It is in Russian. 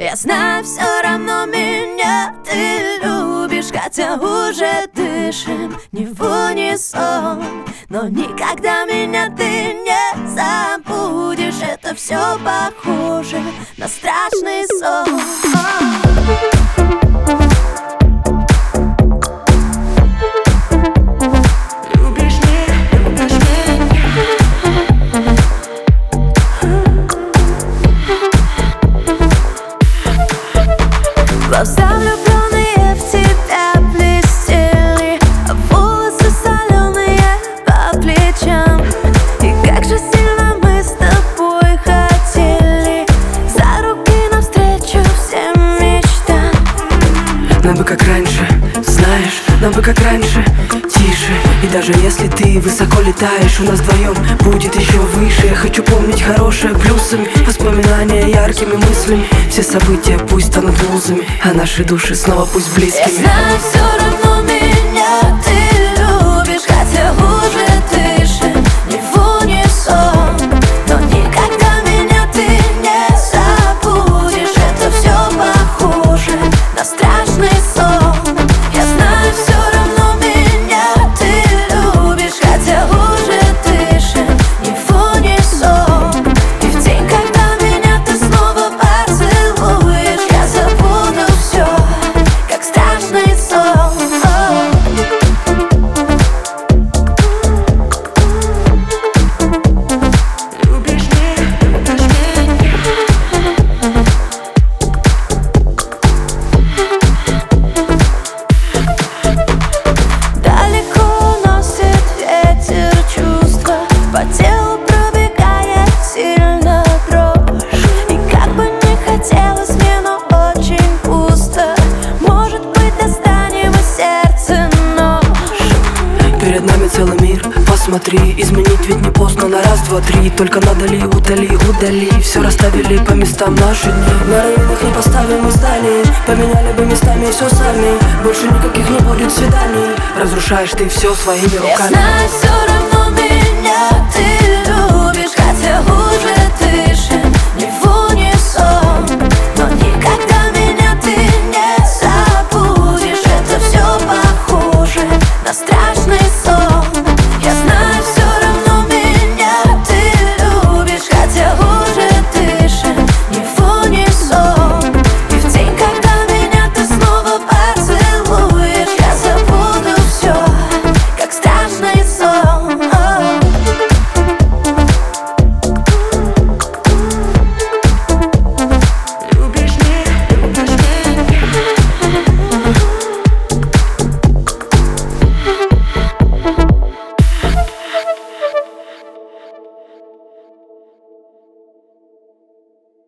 Я знаю, все равно меня ты любишь, хотя уже дышим не в унисон. Но никогда меня ты не забудешь. Это все похоже на страшный сон. Глаза влюбленные в тебя блестели, а волосы соленые по плечам. И как же сильно мы с тобой хотели за руки навстречу всем мечтам. Нам бы как раньше, знаешь, нам бы как раньше, тише. И даже если ты высоко летаешь, у нас вдвоем будет еще выше. Я хочу помнить хорошее плюсами, воспоминания яркими мыслями. Все события пусть станут лузами, а наши души снова пусть близкими. Я знаю, все равно меня ты любишь, хотя уже дышим не в унисон. Но никогда меня ты не забудешь. Это все похоже на страшный сон. Я знаю, все равно меня ты любишь, хотя уже дышим не в унисон. И в день, когда меня ты снова поцелуешь, я забуду все, как страшный сон. Любишь меня, Далеко носит ветер чувства, по телу пробегает сильно дрожь. И как бы не хотелось мне, но очень пусто. Может быть, достанем из сердца нож. перед нами целый мир, посмотри. Изменить ведь не поздно на раз, два, три. Только надали, удали, удали. Все расставили по местам наши дни. На районах не поставим изданий. Поменяли бы местами все сами. Больше никаких не будет свиданий. Разрушаешь ты все своими Я руками. знаю, все равно